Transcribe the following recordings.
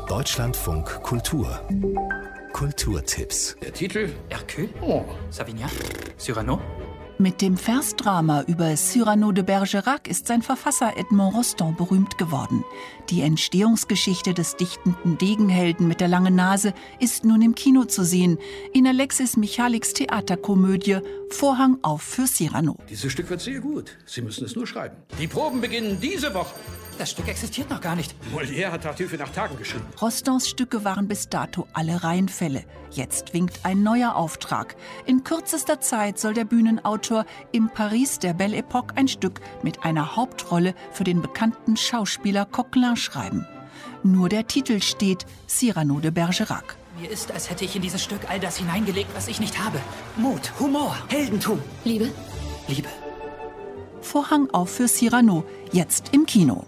Deutschlandfunk Kultur. Kulturtipps. Der Titel? Hercule? Oh. Savigny? Cyrano? Mit dem Versdrama über Cyrano de Bergerac ist sein Verfasser Edmond Rostand berühmt geworden. Die Entstehungsgeschichte des dichtenden Degenhelden mit der langen Nase ist nun im Kino zu sehen. In Alexis Michaliks Theaterkomödie Vorhang auf für Cyrano. Dieses Stück wird sehr gut. Sie müssen es nur schreiben. Die Proben beginnen diese Woche. Das Stück existiert noch gar nicht. Molière hat Tartuffe nach Tagen geschrieben. Rostands Stücke waren bis dato alle Reihenfälle. Jetzt winkt ein neuer Auftrag. In kürzester Zeit soll der Bühnenautor im Paris der Belle Époque ein Stück mit einer Hauptrolle für den bekannten Schauspieler Coquelin schreiben. Nur der Titel steht: Cyrano de Bergerac. Mir ist, als hätte ich in dieses Stück all das hineingelegt, was ich nicht habe. Mut, Humor, Heldentum. Liebe. Liebe. Vorhang auf für Cyrano, jetzt im Kino.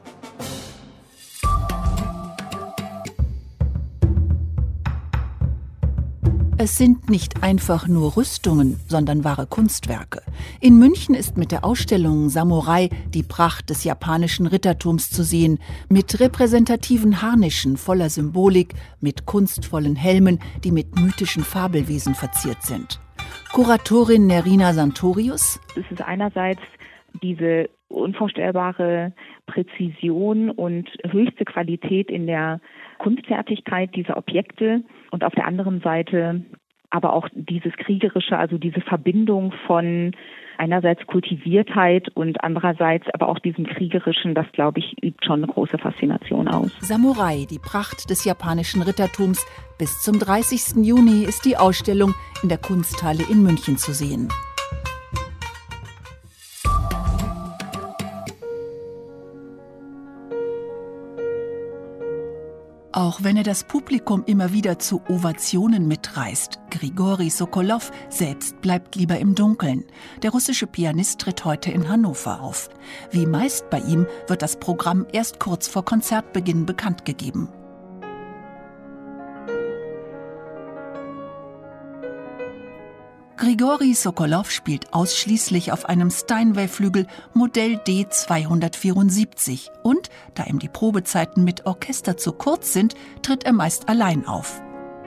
Es sind nicht einfach nur Rüstungen, sondern wahre Kunstwerke. In München ist mit der Ausstellung Samurai die Pracht des japanischen Rittertums zu sehen, mit repräsentativen Harnischen voller Symbolik, mit kunstvollen Helmen, die mit mythischen Fabelwesen verziert sind. Kuratorin Nerina Santorius: Es ist einerseits diese unvorstellbare Präzision und höchste Qualität in der Kunstfertigkeit dieser Objekte und auf der anderen Seite aber auch dieses Kriegerische, also diese Verbindung von einerseits Kultiviertheit und andererseits aber auch diesem Kriegerischen, das, glaube ich, übt schon eine große Faszination aus. Samurai, die Pracht des japanischen Rittertums. Bis zum 30. Juni ist die Ausstellung in der Kunsthalle in München zu sehen. Auch wenn er das Publikum immer wieder zu Ovationen mitreißt, Grigori Sokolow selbst bleibt lieber im Dunkeln. Der russische Pianist tritt heute in Hannover auf. Wie meist bei ihm wird das Programm erst kurz vor Konzertbeginn bekannt gegeben. Grigori Sokolow spielt ausschließlich auf einem Steinway-Flügel Modell D274 und, da ihm die Probezeiten mit Orchester zu kurz sind, tritt er meist allein auf.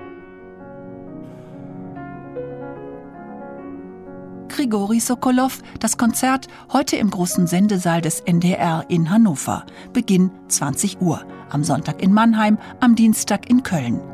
Grigori Sokolow, das Konzert heute im großen Sendesaal des NDR in Hannover. Beginn 20 Uhr. Am Sonntag in Mannheim, am Dienstag in Köln.